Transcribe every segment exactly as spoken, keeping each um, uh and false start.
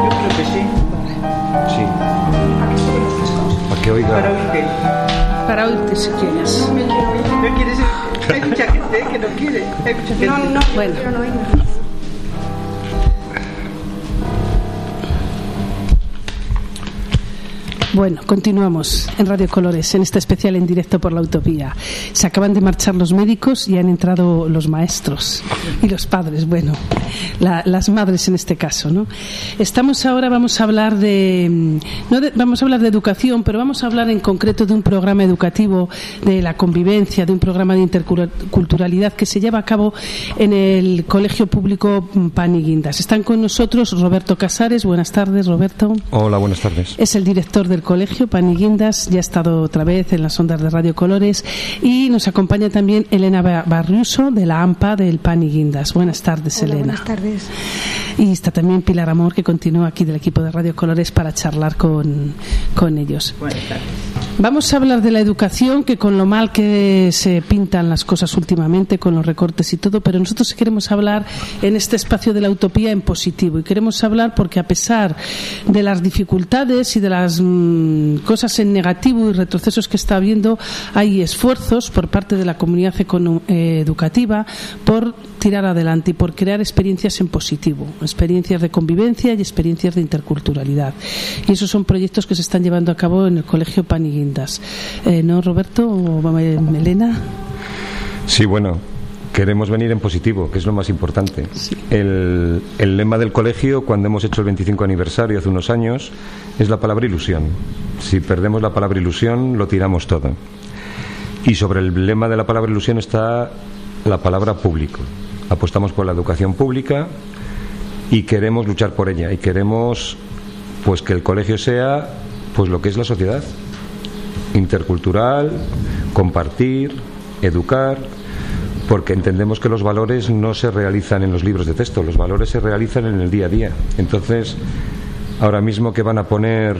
Yo creo que sí. Sí. Para que oiga. Para oírte. Para oírte si quieres. No me quiero oír. No quieres oír. Hay mucha gente que no quiere. Hay mucha gente. No, no, Bueno. quiero no oírme. Bueno, continuamos en Radio Colores, en este especial en directo por la Utopía. Se acaban de marchar los médicos y han entrado los maestros y los padres, bueno, la, las madres en este caso, ¿no? Estamos ahora, vamos a hablar de, no de, vamos a hablar de educación, pero vamos a hablar en concreto de un programa educativo de la convivencia, de un programa de interculturalidad que se lleva a cabo en el Colegio Público Pan y Guindas. Están con nosotros Roberto Casares. Buenas tardes, Roberto. Hola, buenas tardes. Es el director del Colegio Pan y Guindas, ya ha estado otra vez en las ondas de Radio Colores, y nos acompaña también Elena Barriuso de la AMPA del Pan y Guindas. Buenas tardes. Hola, Elena. Buenas tardes. Y está también Pilar Amor, que continúa aquí del equipo de Radio Colores para charlar con, con ellos. Buenas tardes. Vamos a hablar de la educación, que con lo mal que se pintan las cosas últimamente, con los recortes y todo, pero nosotros queremos hablar en este espacio de la utopía en positivo, y queremos hablar porque a pesar de las dificultades y de las mmm, cosas en negativo y retrocesos que está habiendo, hay esfuerzos por parte de la comunidad econo- eh, educativa por tirar adelante y por crear experiencias en positivo, experiencias de convivencia y experiencias de interculturalidad. Y esos son proyectos que se están llevando a cabo en el Colegio Pan y Guindas. Eh, ¿No, Roberto o Elena? Sí, bueno, queremos venir en positivo, que es lo más importante. Sí. El, el lema del colegio, cuando hemos hecho el veinticinco aniversario hace unos años, es la palabra ilusión. Si perdemos la palabra ilusión, lo tiramos todo. Y sobre el lema de la palabra ilusión está la palabra público. Apostamos por la educación pública y queremos luchar por ella, y queremos pues que el colegio sea pues lo que es la sociedad: intercultural, compartir, educar, porque entendemos que los valores no se realizan en los libros de texto, los valores se realizan en el día a día. Entonces, ahora mismo que van a poner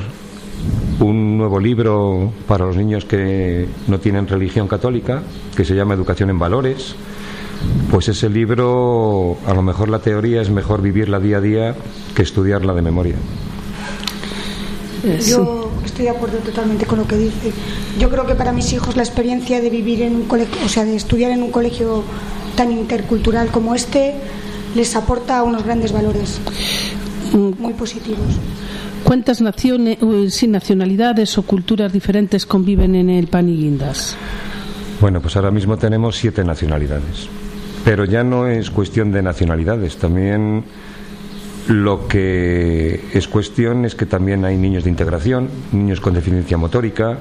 un nuevo libro para los niños que no tienen religión católica, que se llama Educación en Valores, pues ese libro, a lo mejor la teoría es mejor vivirla día a día que estudiarla de memoria. Yo estoy de acuerdo totalmente con lo que dice. Yo creo que para mis hijos la experiencia de vivir en un colegio, o sea, de estudiar en un colegio tan intercultural como este, les aporta unos grandes valores muy positivos. ¿Cuántas naciones, sin nacionalidades o culturas diferentes conviven en el Pan y Guindas? Bueno, pues ahora mismo tenemos siete nacionalidades, pero ya no es cuestión de nacionalidades, también lo que es cuestión es que también hay niños de integración, niños con deficiencia motórica,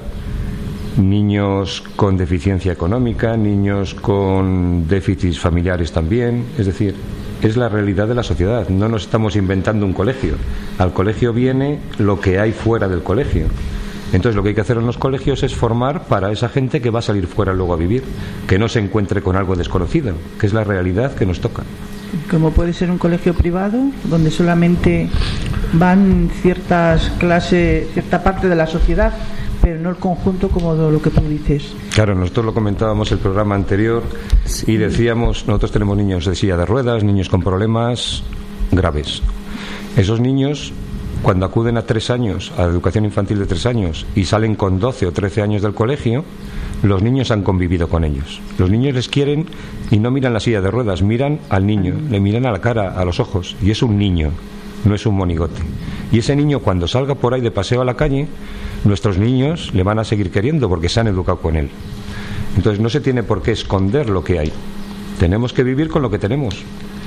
niños con deficiencia económica, niños con déficits familiares también. Es decir, es la realidad de la sociedad, no nos estamos inventando un colegio. Al colegio viene lo que hay fuera del colegio. Entonces lo que hay que hacer en los colegios es formar para esa gente que va a salir fuera luego a vivir, que no se encuentre con algo desconocido, que es la realidad que nos toca. Como puede ser un colegio privado, donde solamente van ciertas clases, cierta parte de la sociedad, pero no el conjunto como lo que tú dices. Claro, nosotros lo comentábamos el programa anterior, sí, y decíamos, nosotros tenemos niños de silla de ruedas, niños con problemas graves. Esos niños, cuando acuden a tres años, a la educación infantil de tres años, y salen con doce o trece años del colegio, los niños han convivido con ellos. Los niños les quieren y no miran la silla de ruedas, miran al niño, le miran a la cara, a los ojos, y es un niño, no es un monigote. Y ese niño, cuando salga por ahí de paseo a la calle, nuestros niños le van a seguir queriendo porque se han educado con él. Entonces no se tiene por qué esconder lo que hay, tenemos que vivir con lo que tenemos.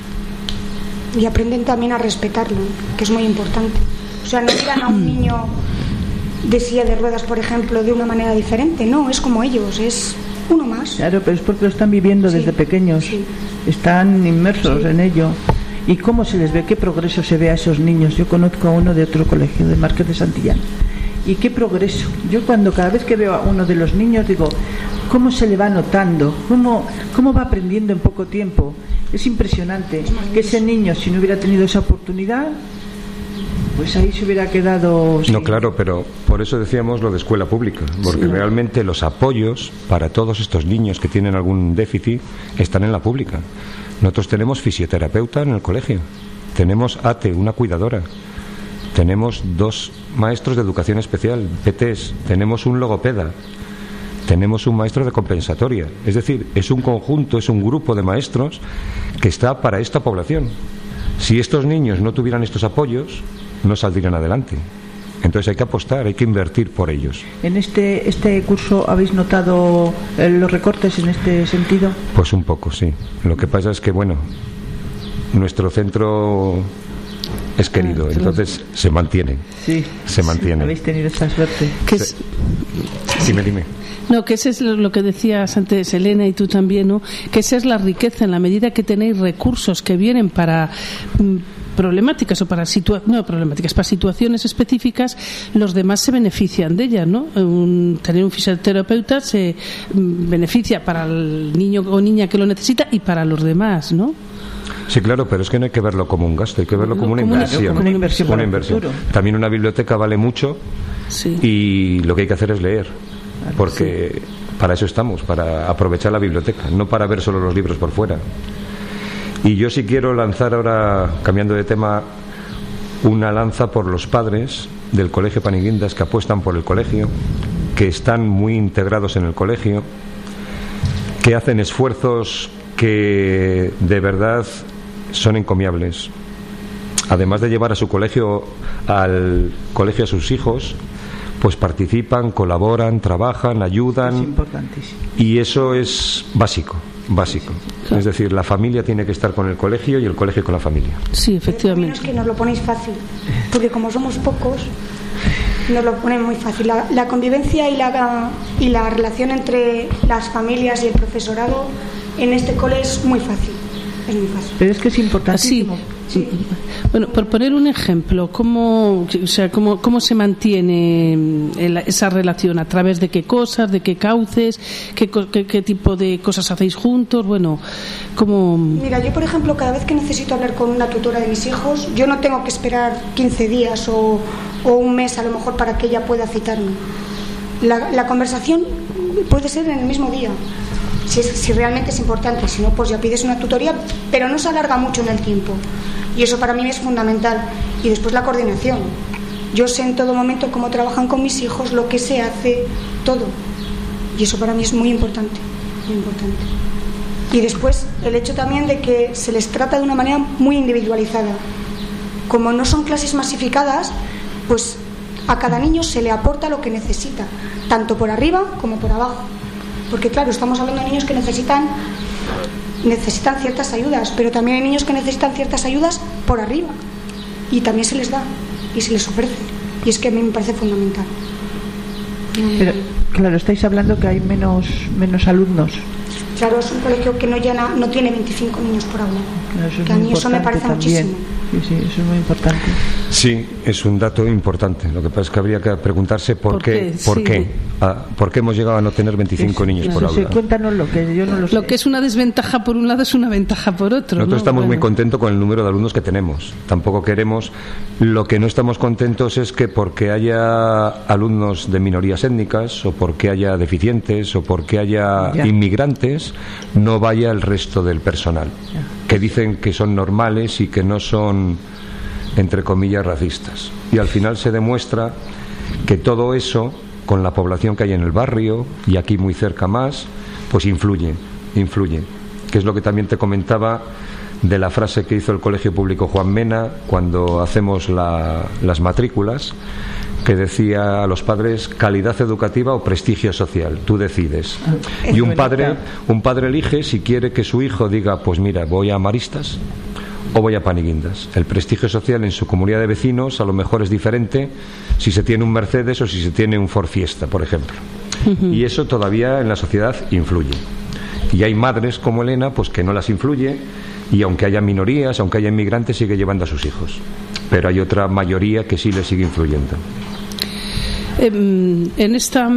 Y aprenden también a respetarlo, que es muy importante. O sea, no miran a un niño de silla de ruedas, por ejemplo, de una manera diferente. No, es como ellos, es uno más. Claro, pero es porque lo están viviendo desde sí, pequeños, sí. Están inmersos sí. en ello. ¿Y cómo se les ve? ¿Qué progreso se ve a esos niños? Yo conozco a uno de otro colegio, de Márquez de Santillán. ¿Y qué progreso? Yo cuando cada vez que veo a uno de los niños digo, ¿cómo se le va notando? ¿Cómo, cómo va aprendiendo en poco tiempo? Es impresionante que ese niño, si no hubiera tenido esa oportunidad, pues ahí se hubiera quedado... No, claro, pero por eso decíamos lo de escuela pública, porque sí. realmente los apoyos para todos estos niños que tienen algún déficit están en la pública. Nosotros tenemos fisioterapeuta en el colegio, tenemos A T E, una cuidadora, tenemos dos maestros de educación especial, P Ts, tenemos un logopeda, tenemos un maestro de compensatoria. Es decir, es un conjunto, es un grupo de maestros que está para esta población. Si estos niños no tuvieran estos apoyos, no saldrían adelante. Entonces hay que apostar, hay que invertir por ellos. ¿En este este curso habéis notado eh, los recortes en este sentido? Pues un poco, sí. Lo que pasa es que, bueno, nuestro centro es querido, ah, entonces se mantiene. Sí, se mantiene. Habéis tenido esta suerte. ¿Qué es? Dime, dime. No, que ese es lo que decías antes, Elena, y tú también, ¿no? Que esa es la riqueza, en la medida que tenéis recursos que vienen para problemáticas o para situa no problemáticas para situaciones específicas, los demás se benefician de ellas, ¿no? Un, tener un fisioterapeuta se mm, beneficia para el niño o niña que lo necesita y para los demás, ¿no? Sí, claro, pero es que no hay que verlo como un gasto, hay que verlo no, como una como inversión. Como una inversión, una inversión. También una biblioteca vale mucho, sí. Y lo que hay que hacer es leer, porque sí. Para eso estamos, para aprovechar la biblioteca, no para ver solo los libros por fuera. Y yo sí quiero lanzar ahora, cambiando de tema, una lanza por los padres del Colegio Paniguindas que apuestan por el colegio, que están muy integrados en el colegio, que hacen esfuerzos que de verdad son encomiables. Además de llevar a su colegio, al colegio a sus hijos, pues participan, colaboran, trabajan, ayudan. Es importantísimo. Y eso es básico. Básico. Claro. Es decir, la familia tiene que estar con el colegio y el colegio con la familia. Sí, efectivamente. Es que nos lo ponéis fácil, porque como somos pocos, nos lo ponen muy fácil. La, la convivencia y la, y la relación entre las familias y el profesorado en este cole es muy fácil. Es muy fácil. Pero es que es importantísimo. Sí. Sí. Bueno, por poner un ejemplo, ¿cómo, o sea, cómo, cómo se mantiene esa relación? ¿A través de qué cosas, de qué cauces, qué, qué, qué tipo de cosas hacéis juntos? Bueno, ¿cómo...? Mira, yo por ejemplo, cada vez que necesito hablar con una tutora de mis hijos, yo no tengo que esperar quince días o, o un mes a lo mejor para que ella pueda citarme. La, la conversación puede ser en el mismo día. Si, es, si realmente es importante, si no, pues ya pides una tutoría, pero no se alarga mucho en el tiempo. Y eso para mí es fundamental. Y después la coordinación. Yo sé en todo momento cómo trabajan con mis hijos, lo que se hace, todo. Y eso para mí es muy importante, muy importante. Y después el hecho también de que se les trata de una manera muy individualizada. Como no son clases masificadas, pues a cada niño se le aporta lo que necesita, tanto por arriba como por abajo. Porque claro, estamos hablando de niños que necesitan necesitan ciertas ayudas, pero también hay niños que necesitan ciertas ayudas por arriba y también se les da y se les ofrece, y es que a mí me parece fundamental. Pero claro, estáis hablando que hay menos menos alumnos. Claro, es un colegio que no llena, no tiene veinticinco niños por aula. Claro, eso es que a mí eso me parece también. muchísimo. Sí, sí, eso es muy importante. Sí, es un dato importante. Lo que pasa es que habría que preguntarse por, ¿Por qué, qué? ¿Por, sí. qué? Ah, ¿Por qué hemos llegado a no tener veinticinco es, niños por sí, aula? Cuéntanos lo que yo no lo sé. Lo que es una desventaja por un lado es una ventaja por otro. Nosotros ¿no? estamos bueno. muy contentos con el número de alumnos que tenemos. Tampoco queremos. Lo que no estamos contentos es que porque haya alumnos de minorías étnicas, o porque haya deficientes, o porque haya ya. inmigrantes, no vaya el resto del personal. Ya. Que dicen que son normales y que no son, entre comillas, racistas. Y al final se demuestra que todo eso, con la población que hay en el barrio y aquí muy cerca más, pues influye, influye. Que es lo que también te comentaba de la frase que hizo el Colegio Público Juan Mena cuando hacemos la, las matrículas, que decía a los padres: calidad educativa o prestigio social, tú decides. Ah, y un padre, un padre elige si quiere que su hijo diga: pues mira, voy a Maristas o voy a Paniguindas. El prestigio social en su comunidad de vecinos a lo mejor es diferente si se tiene un Mercedes o si se tiene un Ford Fiesta, por ejemplo. Uh-huh. Y eso todavía en la sociedad influye. Y hay madres como Elena pues que no las influye, y aunque haya minorías, aunque haya inmigrantes, sigue llevando a sus hijos. Pero hay otra mayoría que sí le sigue influyendo. Eh, en esta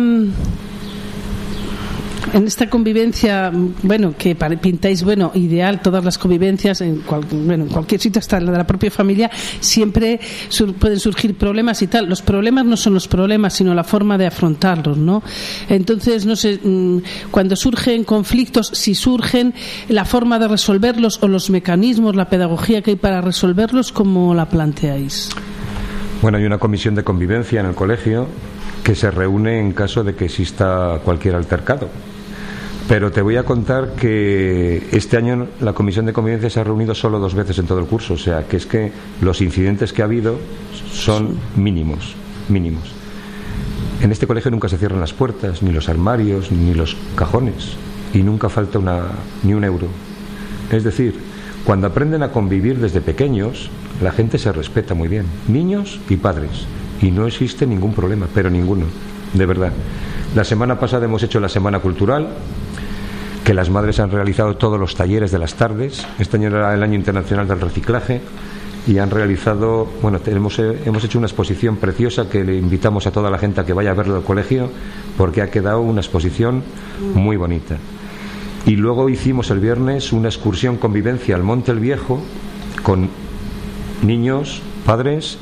en esta convivencia, bueno, que pintáis, bueno, ideal, todas las convivencias en, cual, bueno, en cualquier sitio, hasta la de la propia familia, siempre sur, pueden surgir problemas y tal. Los problemas no son los problemas, sino la forma de afrontarlos, ¿no? Entonces, no sé, cuando surgen conflictos, si surgen, la forma de resolverlos o los mecanismos, la pedagogía que hay para resolverlos, ¿cómo la planteáis? Bueno, hay una comisión de convivencia en el colegio que se reúne en caso de que exista cualquier altercado. Pero te voy a contar que este año la comisión de convivencia se ha reunido solo dos veces en todo el curso. O sea, que es que los incidentes que ha habido son mínimos, mínimos. En este colegio nunca se cierran las puertas, ni los armarios, ni los cajones. Y nunca falta una, ni un euro. Es decir, cuando aprenden a convivir desde pequeños, la gente se respeta muy bien, niños y padres, y no existe ningún problema, pero ninguno, de verdad. La semana pasada hemos hecho la Semana Cultural, que las madres han realizado todos los talleres de las tardes. Este año era el Año Internacional del Reciclaje, y han realizado, bueno, tenemos, hemos hecho una exposición preciosa que le invitamos a toda la gente a que vaya a verlo al colegio, porque ha quedado una exposición muy bonita. Y luego hicimos el viernes una excursión convivencia al Monte el Viejo con niños, padres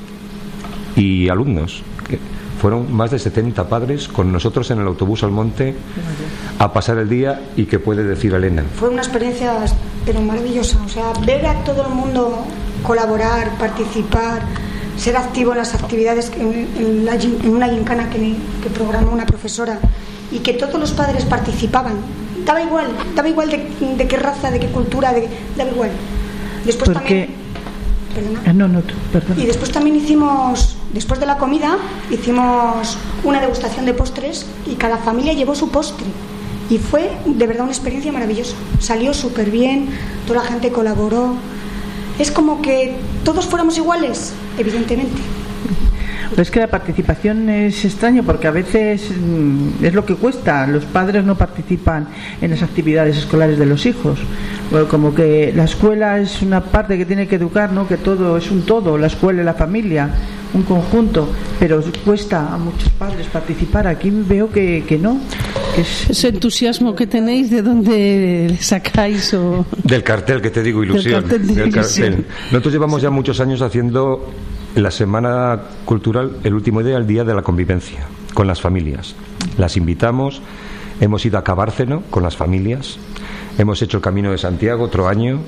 y alumnos. Que fueron más de setenta padres con nosotros en el autobús al monte a pasar el día. ¿Y qué puede decir Elena? Fue una experiencia pero maravillosa, o sea, ver a todo el mundo colaborar, participar, ser activo en las actividades en, en, la, en una gincana que, que programó una profesora, y que todos los padres participaban. Daba igual, daba igual de, de qué raza, de qué cultura, de, daba igual. Después Porque... también Perdona. Ah, no, no, tú, perdona. Y después también hicimos, después de la comida, hicimos una degustación de postres y cada familia llevó su postre. Y fue de verdad una experiencia maravillosa. Salió súper bien, toda la gente colaboró. Es como que todos fuéramos iguales, evidentemente. Pero es que la participación es extraño, porque a veces mmm, es lo que cuesta. Los padres no participan en las actividades escolares de los hijos. Bueno, como que la escuela es una parte que tiene que educar, ¿no? Que todo es un todo, la escuela y la familia, un conjunto. Pero cuesta a muchos padres participar. Aquí veo que, que no. Que es... Ese entusiasmo que tenéis, ¿de dónde sacáis? O... Del cartel que te digo, ilusión. Del cartel de Del ilusión. cartel. Nosotros llevamos ya muchos años haciendo la Semana Cultural, el último día, el día de la convivencia, con las familias. Las invitamos, hemos ido a Cabárceno con las familias, hemos hecho el Camino de Santiago otro año,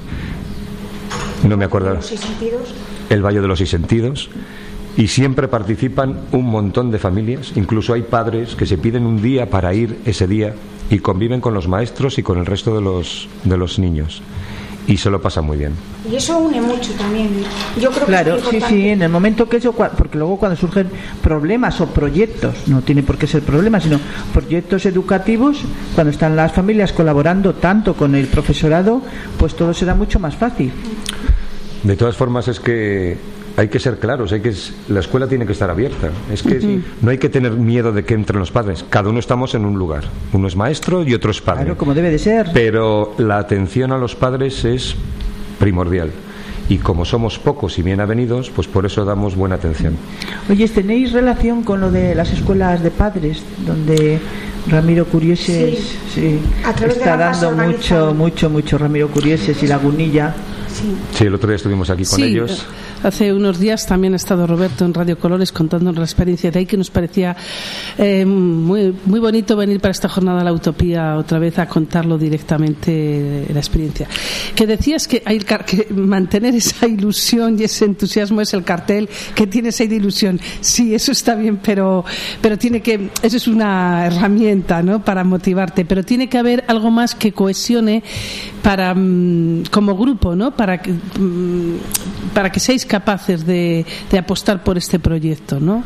no me acuerdo, Los seis sentidos. el Valle de los Seis Sentidos, y siempre participan un montón de familias. Incluso hay padres que se piden un día para ir ese día y conviven con los maestros y con el resto de los, de los niños. Y se lo pasa muy bien. Y eso une mucho también. Yo creo que Claro, es muy sí, importante. sí, en el momento que eso, porque luego cuando surgen problemas o proyectos, no tiene por qué ser problemas, sino proyectos educativos, cuando están las familias colaborando tanto con el profesorado, pues todo será mucho más fácil. De todas formas, es que hay que ser claros, hay que la escuela tiene que estar abierta. Es que uh-huh. no hay que tener miedo de que entren los padres. Cada uno estamos en un lugar. Uno es maestro y otro es padre. Claro, como debe de ser. Pero la atención a los padres es primordial. Y como somos pocos y bien avenidos, pues por eso damos buena atención. Oye, ¿tenéis relación con lo de las escuelas de padres, donde Ramiro Curieses sí. Sí, A través está de la dando mucho, mucho, mucho Ramiro Curieses y Lagunilla? Sí. Sí, el otro día estuvimos aquí con sí, ellos. Hace unos días también ha estado Roberto en Radio Colores contándonos la experiencia de ahí, que nos parecía eh, muy, muy bonito venir para esta jornada a la Utopía otra vez a contarlo directamente, la experiencia. Que decías que, hay que mantener esa ilusión y ese entusiasmo es el cartel que tiene esa ilusión. Sí, eso está bien, pero, pero tiene que, eso es una herramienta, ¿no?, para motivarte, pero tiene que haber algo más que cohesione para, como grupo, ¿no?, para que, para que seáis capaces de, de apostar por este proyecto, ¿no?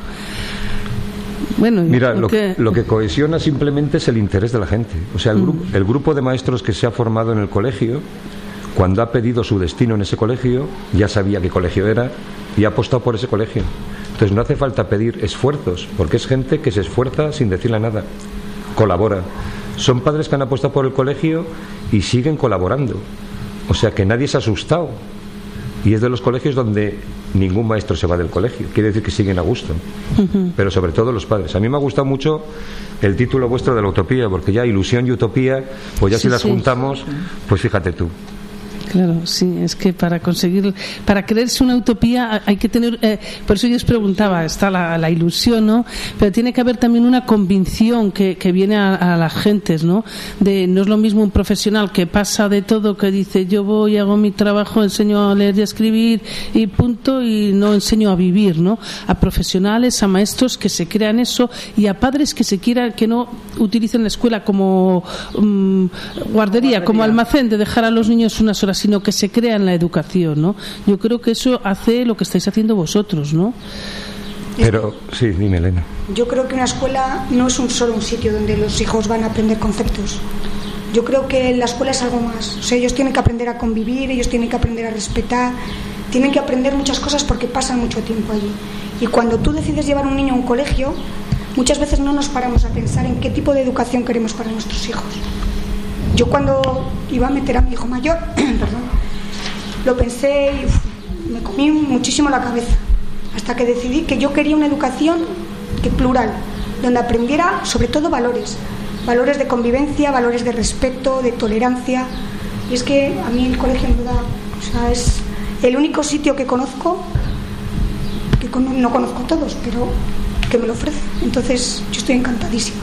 Bueno, mira, lo que, lo que cohesiona simplemente es el interés de la gente. O sea, el, mm. grupo, el grupo de maestros que se ha formado en el colegio, cuando ha pedido su destino en ese colegio, ya sabía qué colegio era y ha apostado por ese colegio. Entonces no hace falta pedir esfuerzos, porque es gente que se esfuerza sin decirle nada, colabora. Son padres que han apostado por el colegio y siguen colaborando. O sea que nadie se ha asustado. Y es de los colegios donde ningún maestro se va del colegio. Quiere decir que siguen a gusto. Uh-huh. Pero sobre todo los padres. A mí me ha gustado mucho el título vuestro de la utopía, porque ya ilusión y utopía, pues ya sí, si las sí. juntamos, pues fíjate tú. Claro, sí, es que para conseguir, para creerse una utopía hay que tener, eh, por eso yo os preguntaba, está la, la ilusión, ¿no? Pero tiene que haber también una convicción que, que viene a, a las gentes, ¿no? De, no es lo mismo un profesional que pasa de todo, que dice yo voy, hago mi trabajo, enseño a leer y a escribir y punto, y no enseño a vivir, ¿no? A profesionales, a maestros que se crean eso, y a padres que se quieran, que no utilicen la escuela como um, guardería, guardería, como almacén de dejar a los niños unas horas, sino que se crea en la educación, ¿no? Yo creo que eso hace lo que estáis haciendo vosotros, ¿no? Pero, sí, dime, Elena. Yo creo que una escuela no es un solo un sitio donde los hijos van a aprender conceptos. Yo creo que la escuela es algo más. O sea, ellos tienen que aprender a convivir, ellos tienen que aprender a respetar, tienen que aprender muchas cosas porque pasan mucho tiempo allí. Y cuando tú decides llevar a un niño a un colegio, muchas veces no nos paramos a pensar en qué tipo de educación queremos para nuestros hijos. Yo cuando iba a meter a mi hijo mayor, perdón, lo pensé y uf, me comí muchísimo la cabeza, hasta que decidí que yo quería una educación que plural, donde aprendiera sobre todo valores, valores de convivencia, valores de respeto, de tolerancia. Y es que a mí el colegio me da, o sea, es el único sitio que conozco, que con, no conozco todos, pero que me lo ofrece. Entonces yo estoy encantadísima.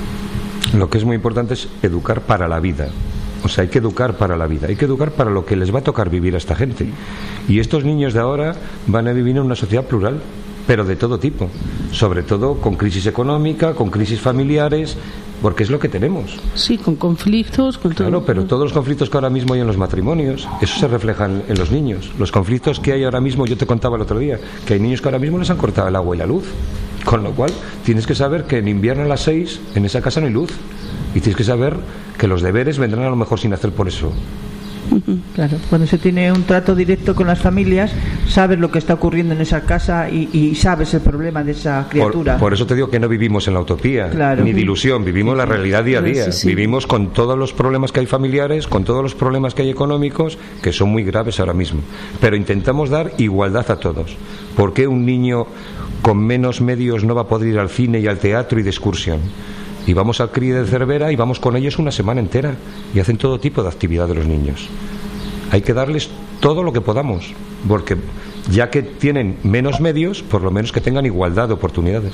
Lo que es muy importante es educar para la vida. O sea, hay que educar para la vida, hay que educar para lo que les va a tocar vivir a esta gente. Y estos niños de ahora van a vivir en una sociedad plural, pero de todo tipo, sobre todo con crisis económica, con crisis familiares, porque es lo que tenemos. Sí, con conflictos, con todo. Claro, pero todos los conflictos que ahora mismo hay en los matrimonios, eso se refleja en, en los niños. Los conflictos que hay ahora mismo, yo te contaba el otro día, que hay niños que ahora mismo les han cortado el agua y la luz. Con lo cual, tienes que saber que en invierno a las seis en esa casa no hay luz. Y tienes que saber que los deberes vendrán a lo mejor sin hacer por eso. Claro, cuando se tiene un trato directo con las familias, sabes lo que está ocurriendo en esa casa y, y sabes el problema de esa criatura. Por, por eso te digo que no vivimos en la utopía, claro, ni de ilusión, vivimos sí, la realidad día a día. Sí, sí. Vivimos con todos los problemas que hay familiares, con todos los problemas que hay económicos, que son muy graves ahora mismo. Pero intentamos dar igualdad a todos. ¿Por qué un niño con menos medios no va a poder ir al cine y al teatro y de excursión? Y vamos al C R I de Cervera y vamos con ellos una semana entera y hacen todo tipo de actividad de los niños. Hay que darles todo lo que podamos, porque ya que tienen menos medios, por lo menos que tengan igualdad de oportunidades.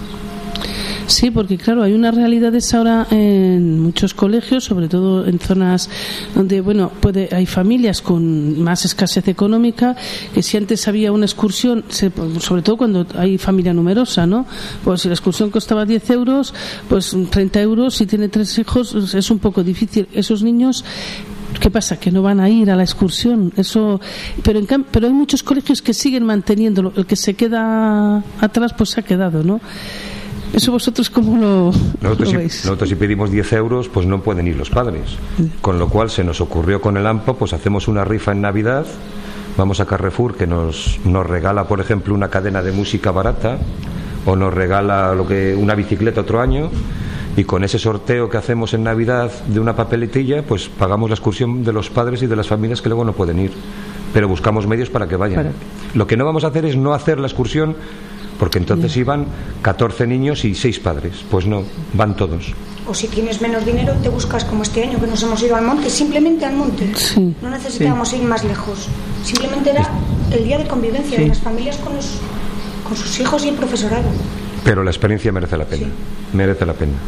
Sí, porque claro, hay unas realidades ahora en muchos colegios, sobre todo en zonas donde, bueno, puede hay familias con más escasez económica, que si antes había una excursión, se, sobre todo cuando hay familia numerosa, ¿no? Pues si la excursión costaba diez euros, pues treinta euros, si tiene tres hijos, es un poco difícil. Esos niños, ¿qué pasa? Que no van a ir a la excursión. Eso, pero, en, pero hay muchos colegios que siguen manteniéndolo. El que se queda atrás, pues se ha quedado, ¿no? ¿Eso vosotros cómo lo, nosotros lo veis? Si, nosotros si pedimos diez euros, pues no pueden ir los padres. Con lo cual se nos ocurrió con el A M P A, pues hacemos una rifa en Navidad. Vamos a Carrefour, que nos, nos regala, por ejemplo, una cadena de música barata, o nos regala lo que una bicicleta otro año. Y con ese sorteo que hacemos en Navidad de una papeletilla, pues pagamos la excursión de los padres y de las familias que luego no pueden ir. Pero buscamos medios para que vayan. Para. Lo que no vamos a hacer es no hacer la excursión, porque entonces yeah. iban catorce niños y seis padres. Pues no, van todos. O si tienes menos dinero, te buscas, como este año que nos hemos ido al monte, simplemente al monte. Sí. No necesitábamos sí. ir más lejos. Simplemente era el día de convivencia sí. de las familias con, los, con sus hijos y el profesorado. Pero la experiencia merece la pena. Sí. Merece la pena.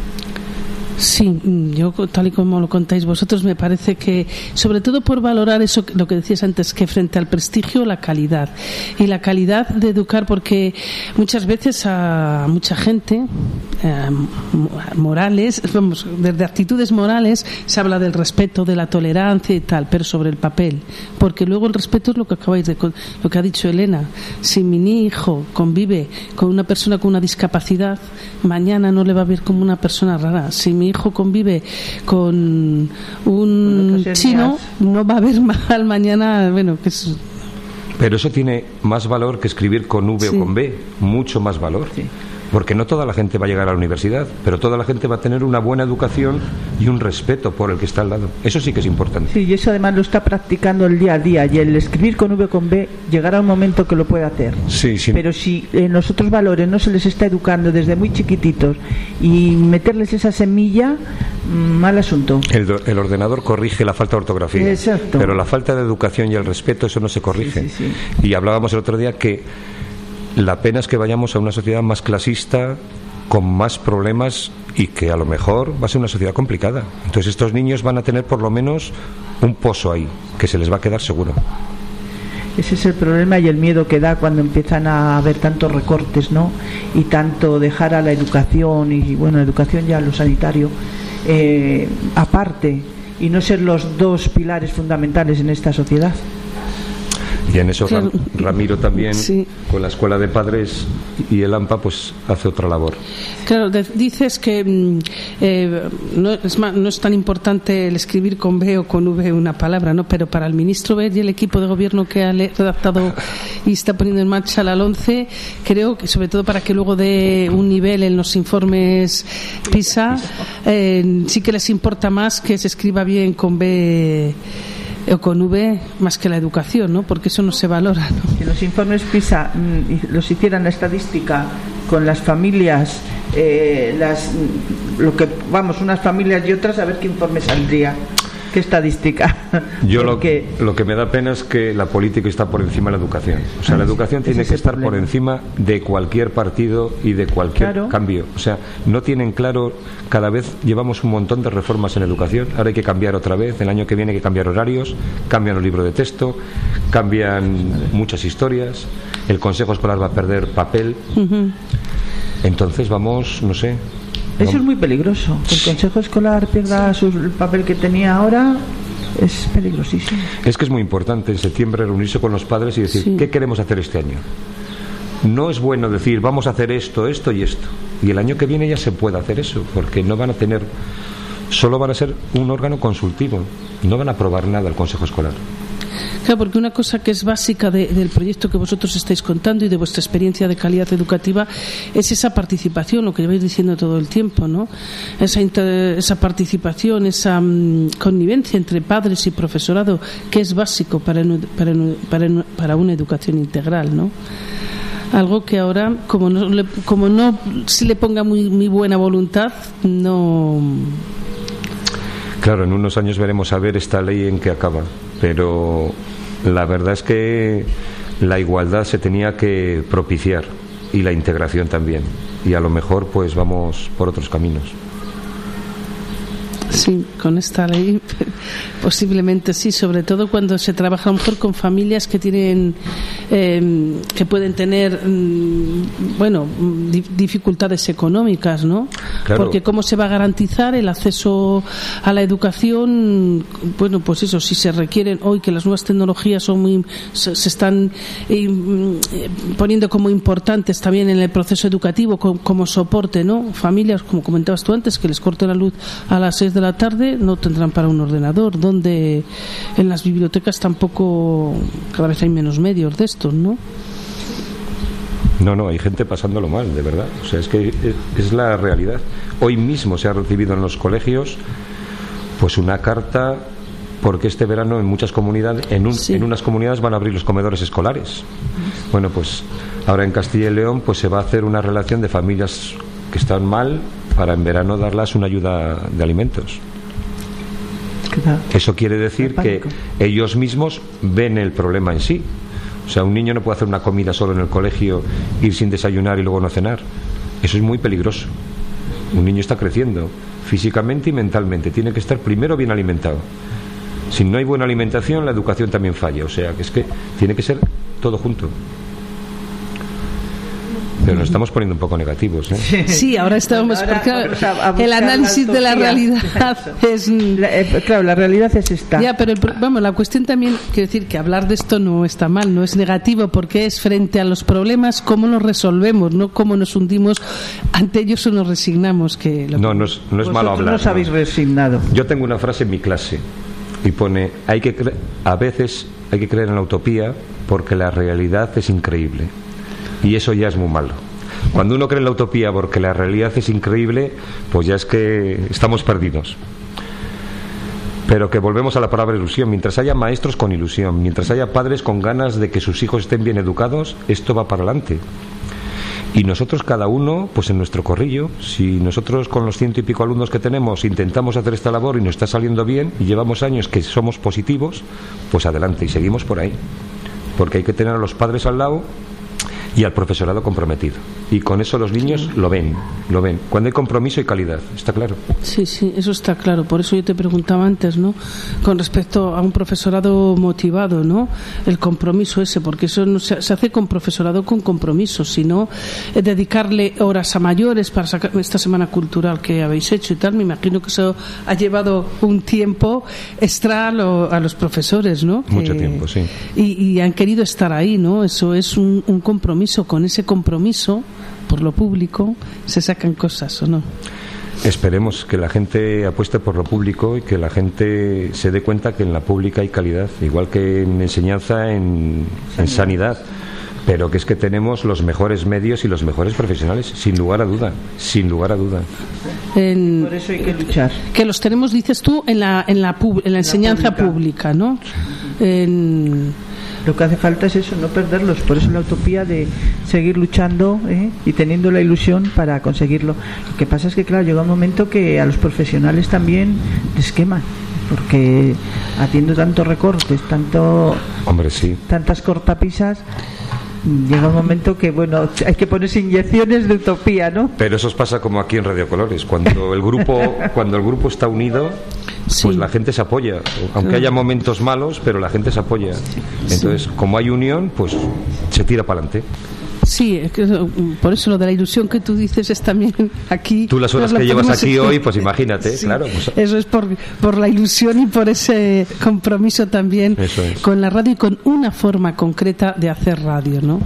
Sí, yo tal y como lo contáis vosotros, me parece que sobre todo por valorar eso, lo que decías antes, que frente al prestigio, la calidad y la calidad de educar, porque muchas veces a mucha gente eh, morales, vamos, desde actitudes morales se habla del respeto, de la tolerancia y tal, pero sobre el papel, porque luego el respeto es lo que acabáis de lo que ha dicho Elena. Si mi hijo convive con una persona con una discapacidad, mañana no le va a ver como una persona rara. Si mi hijo convive con un chino, no va a ver mal mañana, bueno, que es... Pero eso tiene más valor que escribir con V sí. o con B, mucho más valor. Sí. Porque no toda la gente va a llegar a la universidad, pero toda la gente va a tener una buena educación y un respeto por el que está al lado. Eso sí que es importante. Sí, y eso además lo está practicando el día a día, y el escribir con V o con B llegará un momento que lo puede hacer. Sí, sí. Pero si en los otros valores no se les está educando desde muy chiquititos y meterles esa semilla, mal asunto. El, el ordenador corrige la falta de ortografía. Exacto. Pero la falta de educación y el respeto, eso no se corrige. Sí, sí, sí. Y hablábamos el otro día que la pena es que vayamos a una sociedad más clasista, con más problemas, y que a lo mejor va a ser una sociedad complicada. Entonces estos niños van a tener por lo menos un pozo ahí, que se les va a quedar seguro. Ese es el problema y el miedo que da cuando empiezan a haber tantos recortes, ¿no? Y tanto dejar a la educación y, bueno, la educación ya lo sanitario eh, aparte, y no ser los dos pilares fundamentales en esta sociedad. Y en eso Claro. Ramiro también, Sí. con la escuela de padres y el AMPA, pues hace otra labor. Claro, de- dices que mm, eh, no, es más, no es tan importante el escribir con B o con V una palabra, ¿no? Pero para el ministro Wert y el equipo de gobierno que ha le- redactado y está poniendo en marcha la LOMCE, creo que sobre todo para que luego dé un nivel en los informes PISA, eh, sí que les importa más que se escriba bien con B o con V más que la educación, ¿no? Porque eso no se valora, ¿no? Si los informes PISA mm, y los hicieran la estadística con las familias, eh, las mm, lo que vamos, unas familias y otras, a ver qué informe saldría, qué estadística. Yo lo, Porque lo que me da pena es que la política está por encima de la educación. O sea, la educación Ese tiene es que el estar por problema. encima de cualquier partido y de cualquier Claro. cambio. O sea, no tienen claro, cada vez llevamos un montón de reformas en educación, ahora hay que cambiar otra vez, el año que viene hay que cambiar horarios, cambian los libros de texto, cambian muchas historias, el Consejo Escolar va a perder papel. Ujú. Entonces vamos, no sé. eso es muy peligroso. Que el Consejo Escolar pierda su, el papel que tenía ahora es peligrosísimo. Es que es muy importante en septiembre reunirse con los padres y decir, Sí. ¿qué queremos hacer este año? No es bueno decir, vamos a hacer esto, esto y esto. Y el año que viene ya se puede hacer eso, porque no van a tener, solo van a ser un órgano consultivo, no van a aprobar nada el Consejo Escolar. Claro, porque una cosa que es básica de- del proyecto que vosotros estáis contando y de vuestra experiencia de calidad educativa es esa participación, lo que lleváis diciendo todo el tiempo, ¿no? Esa, inter- esa participación, esa mm, connivencia entre padres y profesorado, que es básico para, enu- para, enu- para, enu- para una educación integral, ¿no? Algo que ahora, como no, le, como no se le ponga muy, muy buena voluntad, no. Claro, en unos años veremos a ver esta ley en qué acaba, pero la verdad es que la igualdad se tenía que propiciar y la integración también, y a lo mejor pues vamos por otros caminos. Sí, con esta ley posiblemente sí, sobre todo cuando se trabaja a lo mejor con familias que tienen eh, que pueden tener mm, bueno di- dificultades económicas, ¿no? Claro. Porque cómo se va a garantizar el acceso a la educación. Bueno, pues eso, si se requieren hoy que las nuevas tecnologías son muy se, se están eh, mm, eh, poniendo como importantes también en el proceso educativo como, como soporte, ¿no? Familias, como comentabas tú antes, que les corte la luz a las seis de la tarde, no tendrán para un ordenador, donde en las bibliotecas tampoco, cada vez hay menos medios de estos, ¿no? No, no, hay gente pasándolo mal, de verdad. O sea, es que es, es la realidad. Hoy mismo se ha recibido en los colegios pues una carta porque este verano en muchas comunidades, en, un, Sí. en unas comunidades van a abrir los comedores escolares. Bueno, pues ahora en Castilla y León pues se va a hacer una relación de familias que están mal para en verano darles una ayuda de alimentos. Queda- Eso quiere decir que pánico. ellos mismos ven el problema en sí. O sea, un niño no puede hacer una comida solo en el colegio, ir sin desayunar y luego no cenar. Eso es muy peligroso. Un niño está creciendo físicamente y mentalmente. Tiene que estar primero bien alimentado. Si no hay buena alimentación, la educación también falla. O sea, que es que tiene que ser todo junto. Pero nos estamos poniendo un poco negativos, ¿eh? Sí, ahora estamos Ahora porque vamos a- a buscar el análisis la de la utopía. realidad es La- eh, claro, la realidad es esta. ya, pero el pro- vamos, la cuestión también, quiero decir que hablar de esto no está mal, no es negativo, porque es frente a los problemas cómo los resolvemos, no cómo nos hundimos ante ellos o nos resignamos. Que lo- No, no es, no es Vosotros malo hablar. no os habéis ¿no? resignado. Yo tengo una frase en mi clase y pone, hay que cre- a veces hay que creer en la utopía porque la realidad es increíble. Y eso ya es muy malo. Cuando uno cree en la utopía porque la realidad es increíble, pues ya es que estamos perdidos. Pero que volvemos a la palabra ilusión. Mientras haya maestros con ilusión, mientras haya padres con ganas de que sus hijos estén bien educados, esto va para adelante. Y nosotros cada uno, pues en nuestro corrillo, si nosotros con los ciento y pico alumnos que tenemos intentamos hacer esta labor y nos está saliendo bien y llevamos años que somos positivos, pues adelante y seguimos por ahí. Porque hay que tener a los padres al lado y al profesorado comprometido. Y con eso los niños sí. lo ven, lo ven. Cuando hay compromiso y calidad, ¿está claro? Sí, sí, eso está claro. Por eso yo te preguntaba antes, ¿no? Con respecto a un profesorado motivado, ¿no? El compromiso ese, porque eso no se, se hace con profesorado con compromiso, sino eh, dedicarle horas a mayores para sacar esta semana cultural que habéis hecho y tal. Me imagino que eso ha llevado un tiempo extra a, lo, a los profesores, ¿no? Mucho que, tiempo, sí. Y, y han querido estar ahí, ¿no? Eso es un, un compromiso. Con ese compromiso por lo público se sacan cosas, ¿o no? Esperemos que la gente apueste por lo público y que la gente se dé cuenta que en la pública hay calidad, igual que en enseñanza, en, en sanidad, pero que es que tenemos los mejores medios y los mejores profesionales, sin lugar a duda, sin lugar a duda. En, por eso hay que luchar. Que los tenemos, dices tú, en la en la, pub, en la enseñanza pública, pública, ¿no? En... Lo que hace falta es eso, no perderlos. Por eso la utopía de seguir luchando ¿eh? y teniendo la ilusión para conseguirlo. Lo que pasa es que, claro, llega un momento que a los profesionales también les queman, porque haciendo tantos recortes, tanto, Hombre, sí. tantas cortapisas, llega un momento que, bueno, hay que ponerse inyecciones de utopía, ¿no? Pero eso os pasa como aquí en Radio Colores. Cuando el grupo, cuando el grupo está unido, pues sí. la gente se apoya, aunque haya momentos malos, pero la gente se apoya. Entonces, sí. como hay unión, pues se tira para adelante. Sí, es que por eso lo de la ilusión que tú dices es también aquí. Tú las horas que llevas aquí hoy, pues imagínate, sí, claro. Pues... Eso es por, por la ilusión y por ese compromiso también es. con la radio y con una forma concreta de hacer radio, ¿no?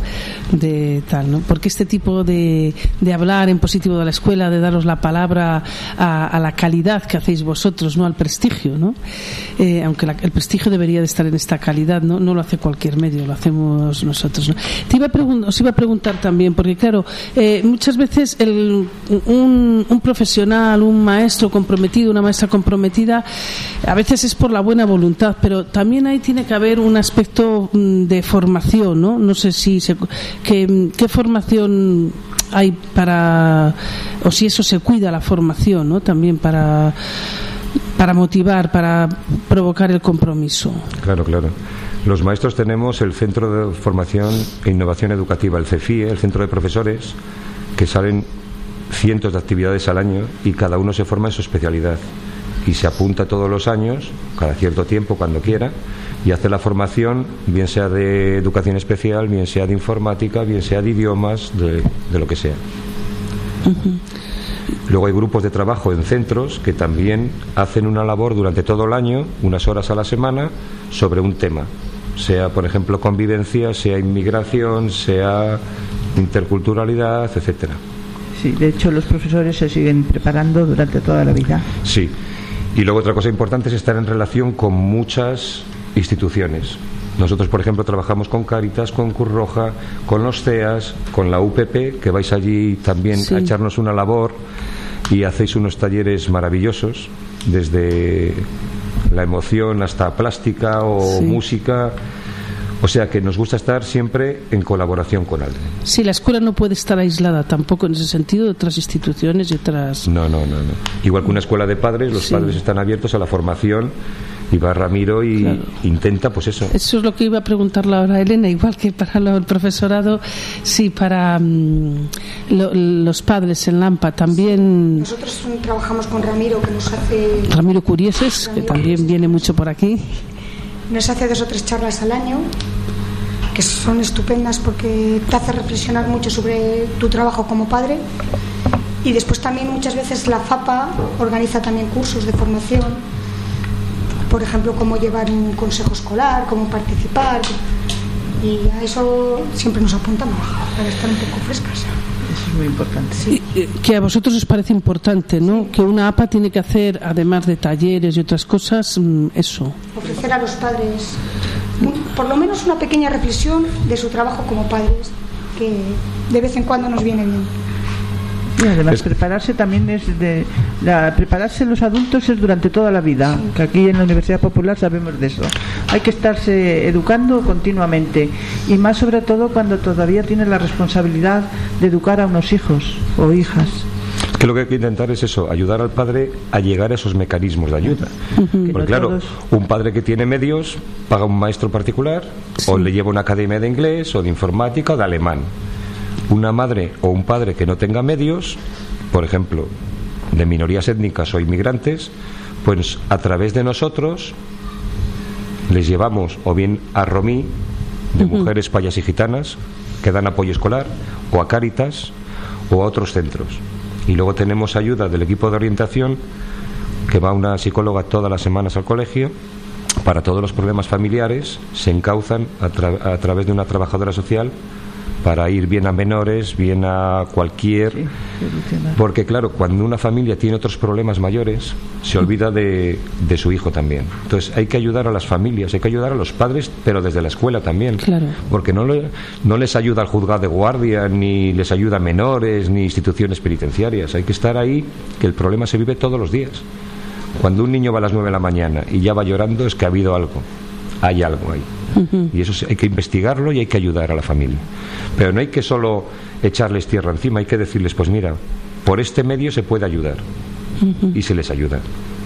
De tal, ¿no? Porque este tipo de, de hablar en positivo de la escuela, de daros la palabra a, a la calidad que hacéis vosotros, no al prestigio, ¿no? Eh, aunque la, el prestigio debería de estar en esta calidad, ¿no? No lo hace cualquier medio, lo hacemos nosotros, ¿no? Te iba a preguntar, os iba a preguntar también, porque claro, eh, muchas veces el, un, un profesional, un maestro comprometido, una maestra comprometida, a veces es por la buena voluntad, pero también ahí tiene que haber un aspecto de formación, ¿no? No sé si se, que, qué formación hay para, o si eso se cuida la formación, ¿no? También para para motivar, para provocar el compromiso. Claro, claro. Los maestros tenemos el Centro de Formación e Innovación Educativa, el CEFIE, el Centro de Profesores, que salen cientos de actividades al año y cada uno se forma en su especialidad y se apunta todos los años, cada cierto tiempo, cuando quiera, y hace la formación, bien sea de educación especial, bien sea de informática, bien sea de idiomas, de, de lo que sea. Uh-huh. Luego hay grupos de trabajo en centros que también hacen una labor durante todo el año, unas horas a la semana, sobre un tema. Sea, por ejemplo, convivencia, sea inmigración, sea interculturalidad, etcétera. Sí, de hecho los profesores se siguen preparando durante toda la vida. Sí, y luego otra cosa importante es estar en relación con muchas instituciones. Nosotros, por ejemplo, trabajamos con Cáritas, con Cruz Roja, con los C E A S, con la U P P, que vais allí también sí. a echarnos una labor y hacéis unos talleres maravillosos, desde la emoción hasta plástica o sí. música. O sea que nos gusta estar siempre en colaboración con alguien. Sí, la escuela no puede estar aislada tampoco en ese sentido de otras instituciones y otras... No, no, no, no. Igual que una escuela de padres, los sí. padres están abiertos a la formación y va Ramiro y claro. intenta pues eso. Eso es lo que iba a preguntarle ahora a Elena, igual que para lo, el profesorado, sí, para um, lo, los padres en Lampa también... Nosotros trabajamos con Ramiro, que nos hace... Ramiro Curieses, Ramiro que también Curieses. viene mucho por aquí. Nos hace dos o tres charlas al año que son estupendas porque te hace reflexionar mucho sobre tu trabajo como padre, y después también muchas veces la FAPA organiza también cursos de formación, por ejemplo, cómo llevar un consejo escolar, cómo participar, y a eso siempre nos apuntamos para estar un poco frescas. Eso es muy importante. Sí. Y, que a vosotros os parece importante, ¿no? Sí. Que una A P A tiene que hacer, además de talleres y otras cosas, eso. Ofrecer a los padres un, por lo menos una pequeña reflexión de su trabajo como padres, que de vez en cuando nos viene bien. Sí, además es... prepararse también es de la, prepararse los adultos es durante toda la vida, que aquí en la Universidad Popular sabemos de eso. Hay que estarse educando continuamente, y más sobre todo cuando todavía tienes la responsabilidad de educar a unos hijos o hijas. Que lo que hay que intentar es eso, ayudar al padre a llegar a esos mecanismos de ayuda. Uh-huh. Porque claro, todos... un padre que tiene medios paga un maestro particular, sí, o le lleva una academia de inglés o de informática o de alemán. Una madre o un padre que no tenga medios, por ejemplo, de minorías étnicas o inmigrantes, pues a través de nosotros les llevamos o bien a Romí, de uh-huh. mujeres payas y gitanas que dan apoyo escolar, o a Cáritas o a otros centros. Y luego tenemos ayuda del equipo de orientación, que va una psicóloga todas las semanas al colegio. Para todos los problemas familiares se encauzan a, tra- a través de una trabajadora social, para ir bien a menores, bien a cualquier... Sí, porque claro, cuando una familia tiene otros problemas mayores, se olvida de, de su hijo también. Entonces hay que ayudar a las familias, hay que ayudar a los padres, pero desde la escuela también. Claro. Porque no, le, no les ayuda al juzgado de guardia, ni les ayuda a menores, ni instituciones penitenciarias. Hay que estar ahí, que el problema se vive todos los días. Cuando un niño va a las nueve de la mañana y ya va llorando, es que ha habido algo. Hay algo ahí. Uh-huh. Y eso hay que investigarlo y hay que ayudar a la familia. Pero no hay que solo echarles tierra encima, hay que decirles, pues mira, por este medio se puede ayudar. Uh-huh. Y se les ayuda.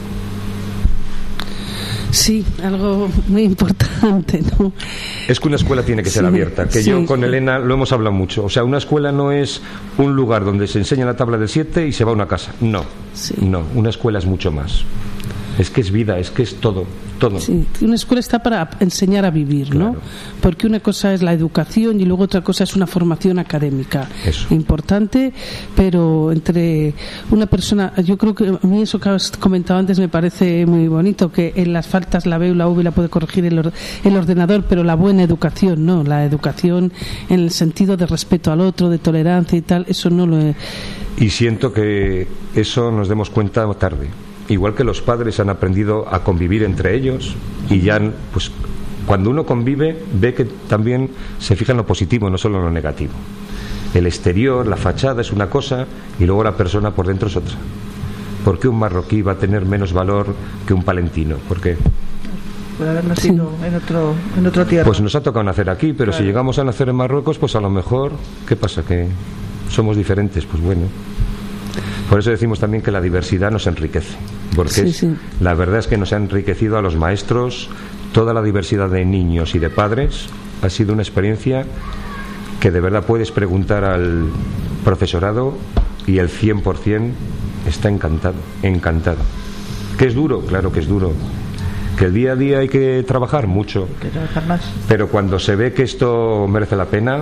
Sí, algo muy importante, ¿no? Es que una escuela tiene que ser sí, abierta, que sí, yo con sí. Elena lo hemos hablado mucho. O sea, una escuela no es un lugar donde se enseña la tabla del siete y se va a una casa. No, sí. no, una escuela es mucho más. Es que es vida, es que es todo, todo. Sí, una escuela está para enseñar a vivir, ¿no? Claro. Porque una cosa es la educación y luego otra cosa es una formación académica. Eso. Importante, pero entre una persona, yo creo que a mí eso que has comentado antes me parece muy bonito, que en las faltas la B y la V la puede corregir el, or, el ordenador, pero la buena educación, ¿no? La educación en el sentido de respeto al otro, de tolerancia y tal, eso no lo he... Y siento que eso nos demos cuenta tarde. Igual que los padres han aprendido a convivir entre ellos y ya, pues, cuando uno convive ve que también se fija en lo positivo, no solo en lo negativo. El exterior, la fachada es una cosa y luego la persona por dentro es otra. ¿Por qué un marroquí va a tener menos valor que un palentino? ¿Por qué? Por haber nacido sí. en otro, en otra tierra. Pues nos ha tocado nacer aquí, pero claro. si llegamos a nacer en Marruecos, pues a lo mejor, ¿qué pasa? Que somos diferentes, pues bueno. Por eso decimos también que la diversidad nos enriquece, porque sí, es, sí. la verdad es que nos ha enriquecido a los maestros, toda la diversidad de niños y de padres. Ha sido una experiencia que de verdad puedes preguntar al profesorado y el cien por ciento está encantado, encantado. ¿Que es duro? Claro que es duro. ¿Que el día a día hay que trabajar? Mucho. Hay que trabajar más. Pero cuando se ve que esto merece la pena...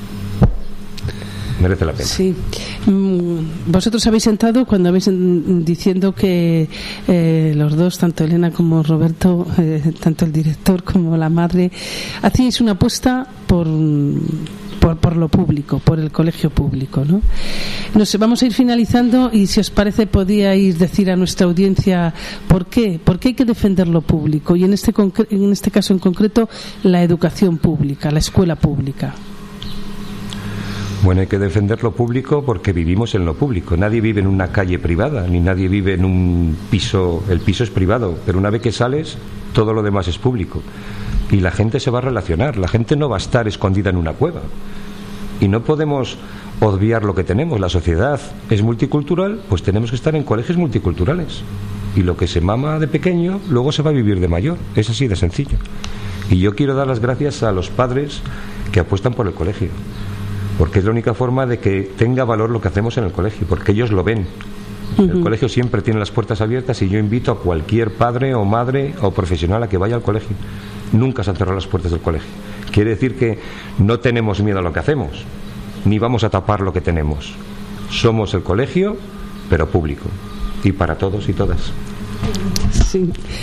merece la pena. Sí. Vosotros habéis entrado cuando habéis diciendo que eh, los dos, tanto Elena como Roberto, eh, tanto el director como la madre, hacíais una apuesta por, por, por lo público, por el colegio público, ¿no? Nos vamos a ir finalizando y si os parece podíais decir a nuestra audiencia por qué, por qué hay que defender lo público y en este, en este caso en concreto la educación pública, la escuela pública. Bueno, hay que defender lo público porque vivimos en lo público. Nadie vive en una calle privada, ni nadie vive en un piso. El piso es privado, pero una vez que sales, todo lo demás es público. Y la gente se va a relacionar. La gente no va a estar escondida en una cueva. Y no podemos obviar lo que tenemos. La sociedad es multicultural, pues tenemos que estar en colegios multiculturales. Y lo que se mama de pequeño, luego se va a vivir de mayor. Es así de sencillo. Y yo quiero dar las gracias a los padres que apuestan por el colegio. Porque es la única forma de que tenga valor lo que hacemos en el colegio, porque ellos lo ven. Uh-huh. El colegio siempre tiene las puertas abiertas y yo invito a cualquier padre o madre o profesional a que vaya al colegio. Nunca se han cerrado las puertas del colegio. Quiere decir que no tenemos miedo a lo que hacemos, ni vamos a tapar lo que tenemos. Somos el colegio, pero público, y para todos y todas. Sí.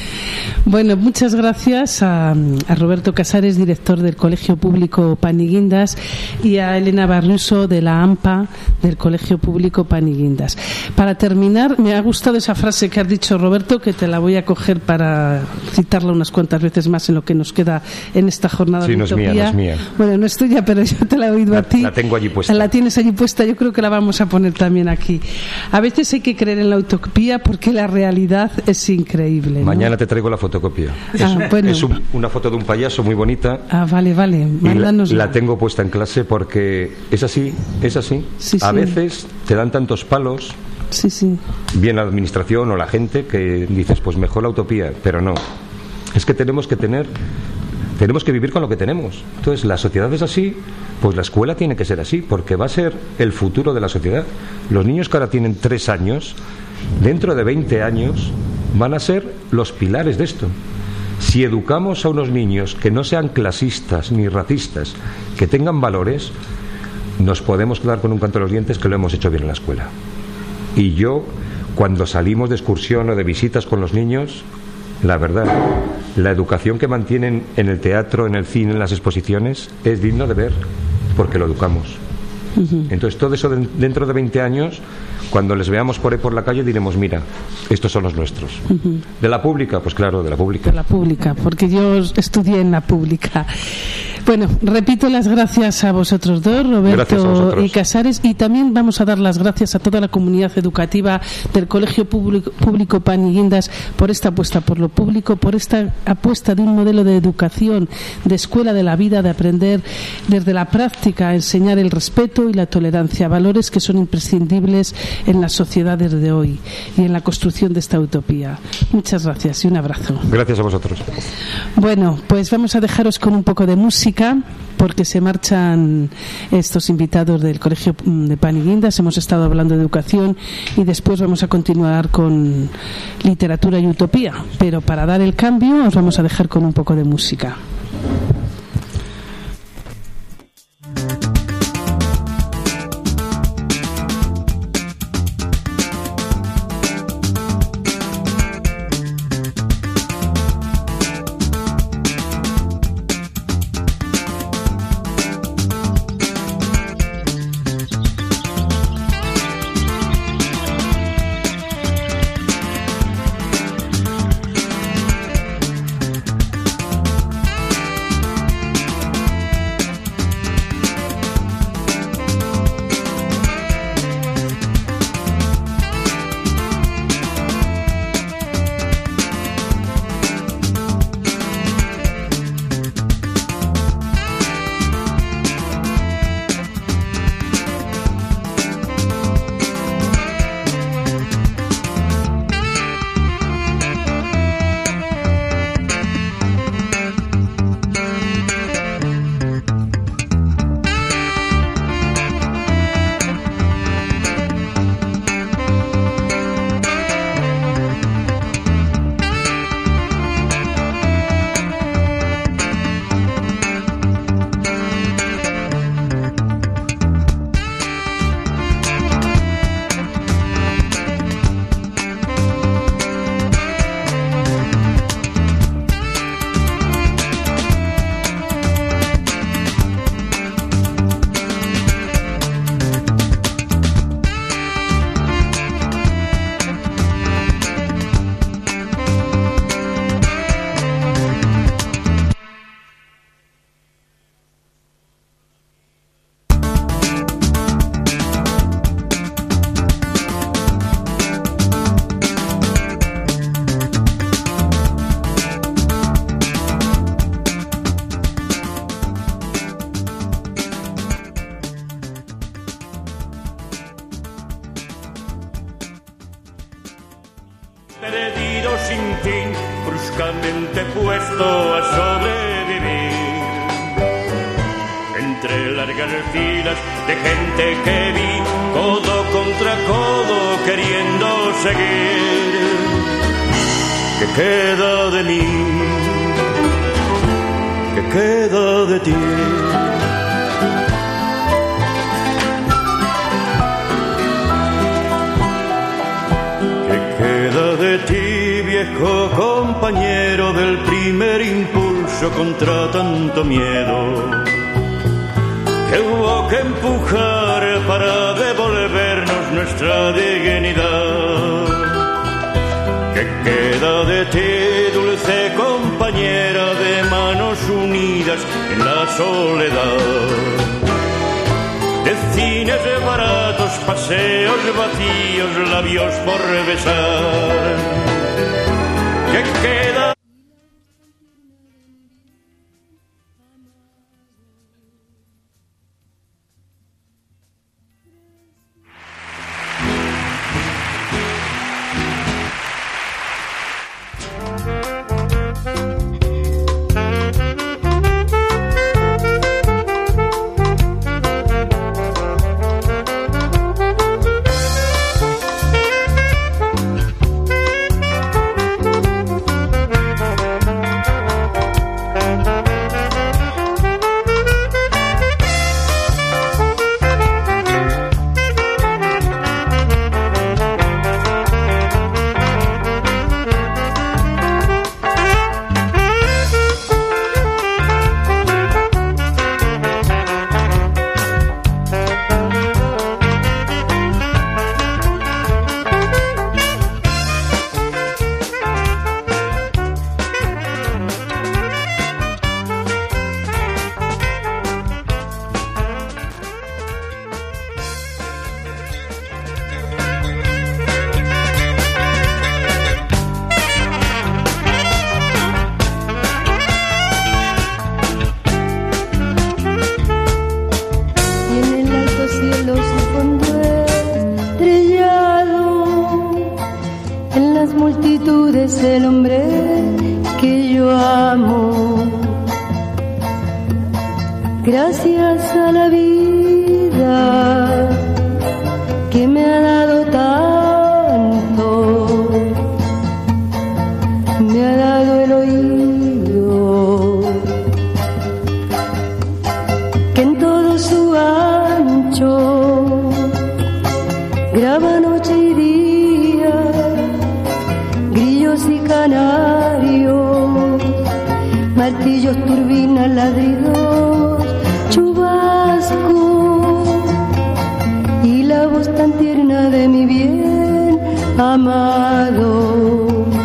Bueno, muchas gracias a, a Roberto Casares, director del Colegio Público Paniguindas, y a Elena Barruso, de la AMPA del Colegio Público Paniguindas. Para terminar, me ha gustado esa frase que has dicho, Roberto, que te la voy a coger para citarla unas cuantas veces más en lo que nos queda en esta jornada sí, de no Utopía. Es mía, no es mía. Bueno, no es tuya, pero yo te la he oído la, a ti. La tengo allí puesta. La tienes allí puesta, yo creo que la vamos a poner también aquí. A veces hay que creer en la utopía porque la realidad es increíble, ¿no? Mañana te traigo la fotocopia. Es, ah, bueno. es un, una foto de un payaso muy bonita. Ah, vale, vale. Mándanos. La, la tengo puesta en clase porque es así, es así. Sí, a sí. veces te dan tantos palos, sí, sí. bien la administración o la gente, que dices, pues mejor la utopía, pero no. Es que tenemos que tener, tenemos que vivir con lo que tenemos. Entonces, la sociedad es así, pues la escuela tiene que ser así, porque va a ser el futuro de la sociedad. Los niños que ahora tienen tres años, dentro de veinte años, van a ser los pilares de esto. Si educamos a unos niños que no sean clasistas ni racistas, que tengan valores, nos podemos quedar con un canto de los dientes que lo hemos hecho bien en la escuela. Y yo, cuando salimos de excursión o de visitas con los niños, la verdad, la educación que mantienen en el teatro, en el cine, en las exposiciones, es digno de ver, porque lo educamos. Uh-huh. Entonces, todo eso de, dentro de veinte años, cuando les veamos por ahí por la calle, diremos, mira, estos son los nuestros. Uh-huh. ¿De la pública? Pues claro, de la pública. De la pública, porque yo estudié en la pública. Bueno, repito las gracias a vosotros dos, Roberto y Casares, y también vamos a dar las gracias a toda la comunidad educativa del Colegio Público, Público Paniguindas por esta apuesta por lo público, por esta apuesta de un modelo de educación, de escuela de la vida, de aprender desde la práctica a enseñar el respeto y la tolerancia, valores que son imprescindibles en las sociedades de hoy y en la construcción de esta utopía. Muchas gracias y un abrazo. Gracias a vosotros. Bueno, pues vamos a dejaros con un poco de música, porque se marchan estos invitados del Colegio de Paniguindas. Hemos estado hablando de educación y después vamos a continuar con literatura y utopía, pero para dar el cambio os vamos a dejar con un poco de música. Perdido sin fin, bruscamente puesto a sobrevivir entre largas filas de gente que vi codo contra codo queriendo seguir. ¿Qué queda de mí? ¿Qué queda de ti? ¿Qué queda de ti, vieja viejo compañero del primer impulso contra tanto miedo que hubo que empujar para devolvernos nuestra dignidad. ¿Qué queda de ti, dulce compañera, de manos unidas en la soledad? De cines baratos, paseos vacíos, labios por besar. ¿Qué queda? El hombre que yo amo, gracias a la vida que me ha dado tanto, me ha dado el oído que en todo su ancho graba noche y día, grillos y canarios, martillos, turbinas, ladridos, chubasco y la voz tan tierna de mi bien amado.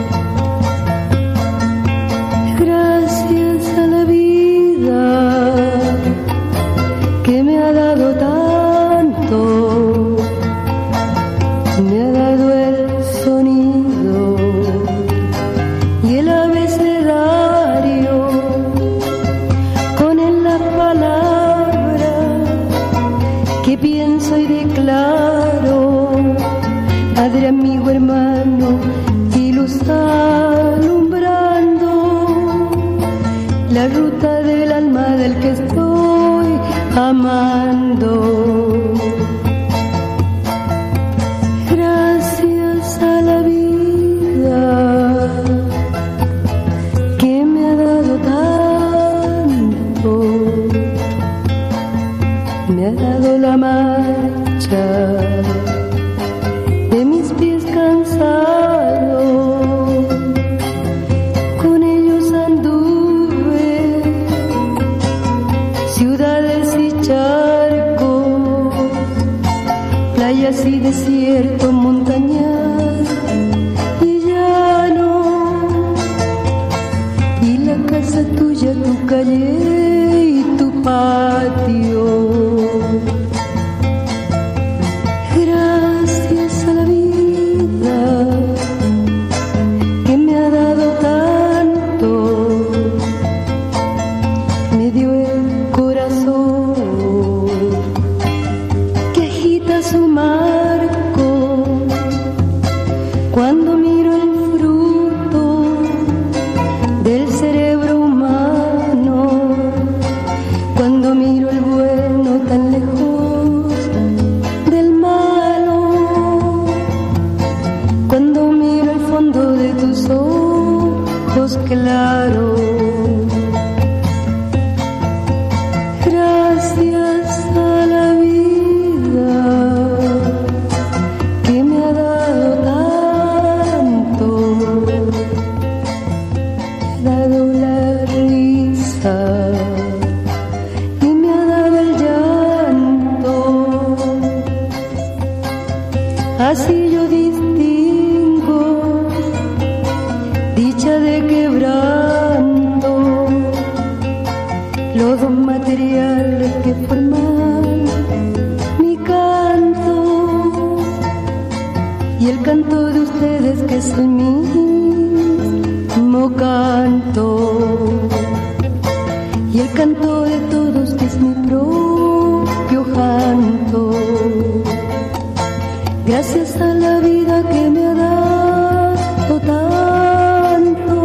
Gracias a la vida que me ha dado tanto, me ha dado el sonido y el abecedario, con él las palabras que pienso y declaro, padre, amigo, hermano y luz alumbrando la ruta del alma del que estoy amando. Gracias a la vida que me ha dado tanto, me ha dado la marcha de mis pies cansados, con ellos anduve ciudades y charcos, playas y desiertos, montañas y llano, y la casa tuya, tu calle y tu patio. Gracias a la vida que me ha dado tanto, me dio el corazón que agita su marco cuando miro el fruto del cerebro humano, así yo distingo dicha de quebranto, los dos materiales que forman mi canto y el canto de ustedes que es el mismo canto y el canto de todos que es mi propio canto. Gracias a la vida que me ha dado tanto.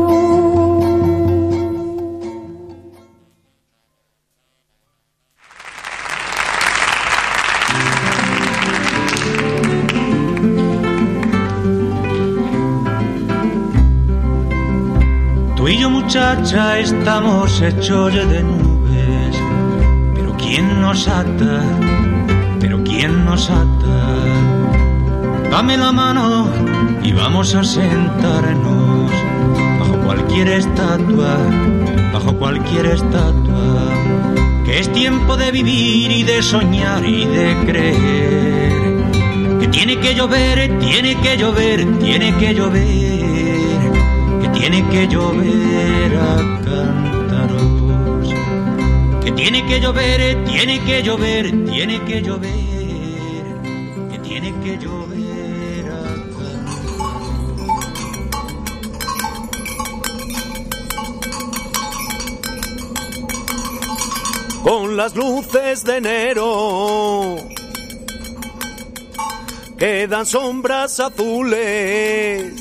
Tú y yo, muchacha, estamos hechos de nubes, pero ¿quién nos ata? Pero ¿quién nos ata? Dame la mano y vamos a sentarnos bajo cualquier estatua, bajo cualquier estatua, que es tiempo de vivir y de soñar y de creer, que tiene que llover, tiene que llover, tiene que llover, que tiene que llover a cántaros, que tiene que llover, tiene que llover, tiene que llover, que tiene que llover. Con las luces de enero quedan sombras azules,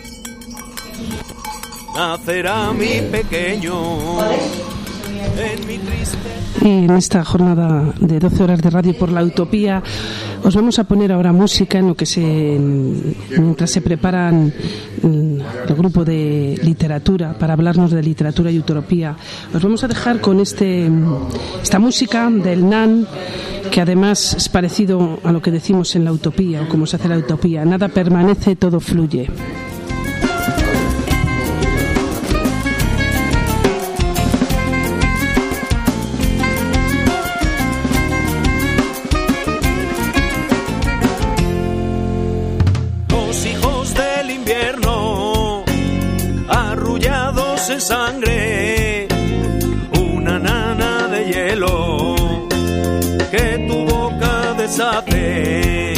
nacerá mi pequeño en mi triste. Y en esta jornada de doce horas de radio por la utopía os vamos a poner ahora música en lo que se mientras se preparan el grupo de literatura para hablarnos de literatura y utopía. Os vamos a dejar con este esta música del N A N, que además es parecido a lo que decimos en la utopía o cómo se hace la utopía: nada permanece, todo fluye. En sangre, una nana de hielo que tu boca deshace,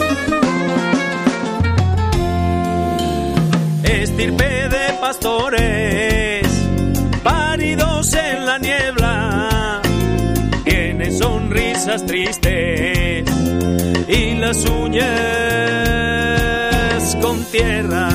estirpe de pastores pálidos en la niebla, tiene sonrisas tristes y las uñas con tierra.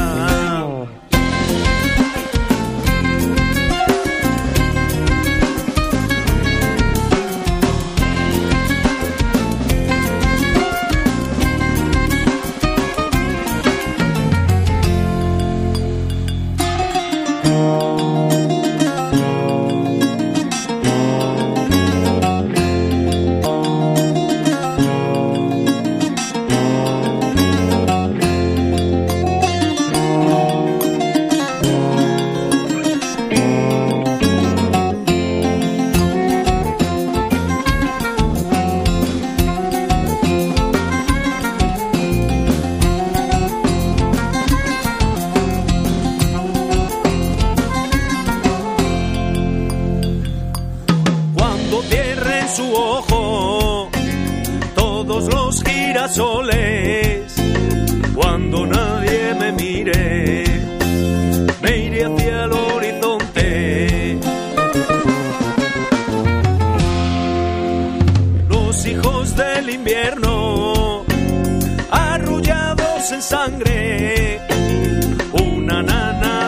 Soles, cuando nadie me mire, me iré hacia el horizonte. Los hijos del invierno, arrullados en sangre,